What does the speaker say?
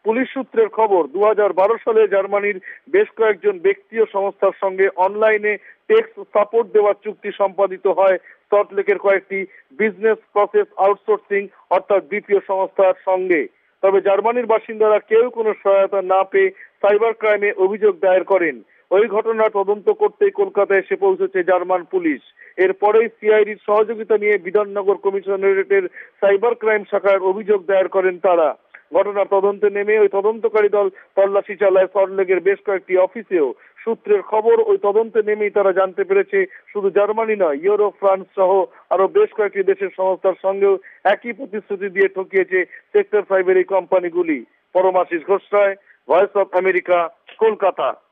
Police সূত্রের খবর 2012 সালে জার্মানির বেশ কয়েকজন ব্যক্তি ও সংস্থার সঙ্গে অনলাইনে টেক্স সাপোর্ট দেওয়ার চুক্তি সম্পাদিত হয় সল্টলেকের কয়েকটি বিজনেস প্রসেস আউটসোর্সিং অর্থাৎ বিপিও সংস্থার সঙ্গে। তবে জার্মানির বাসিন্দারা কেউ কোনো সহায়তা না পেয়ে সাইবার ক্রাইমে অভিযোগ দায়ের করেন। ওই ঘটনার তদন্ত করতেই কলকাতায় এসে পৌঁছেছে জার্মান পুলিশ। এরপরেই সিআইডির সহযোগিতা নিয়ে বিধাননগর কমিশনারেটের সাইবার ক্রাইম শাখার অভিযোগ দায়ের করেন তারা। ঘটনার তদন্তে নেমে ওই তদন্তকারী দল তল্লাশি চালায় সল্টলেকের বেশ কয়েকটি অফিসেও। সূত্রের খবর, ওই তদন্তে নেমেই তারা জানতে পেরেছে শুধু জার্মানি নয়, ইউরোপ, ফ্রান্স সহ আরো বেশ কয়েকটি দেশের সংস্থার সঙ্গেও একই প্রতিশ্রুতি দিয়ে ঠকিয়েছে সেক্টর 5 এর এই কোম্পানিগুলি। Paramashis Ghosh Roy, voice of America, Kolkata.